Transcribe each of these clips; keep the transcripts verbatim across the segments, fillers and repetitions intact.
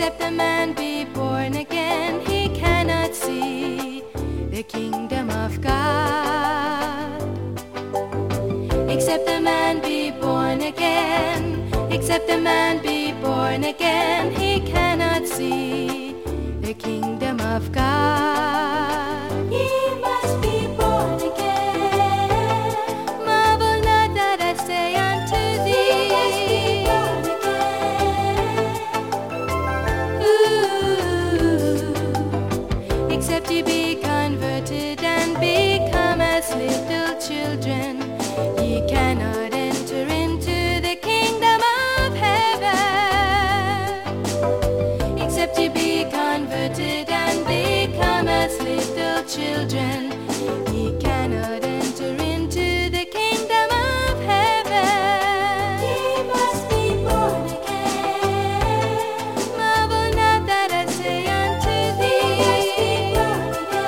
Except the man be born again, he cannot see the kingdom of God. Except the man be born again, except the man be born again, he cannot see the kingdom of God. He must be born again. Marvel not that I say unto thee, he must be born again. Ooh. Except ye be converted and become as little children, ye cannot enter into the kingdom of heaven. Except ye be converted and become as little children, ye cannot enter into the kingdom of heaven. Ye must be born again. Marvel not that I say unto thee, ye must be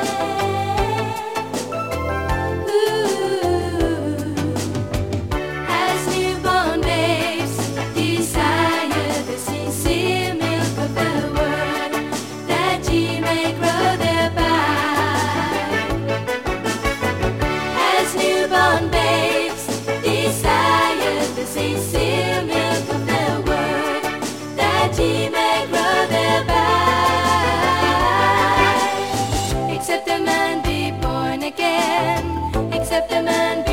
born again. Ooh. As newborn babes desire the sincere milk of the word, that ye may grow thereby. As newborn babes desire the sincere milk of the word, that ye may grow thereby. Except a man be born again, except a man be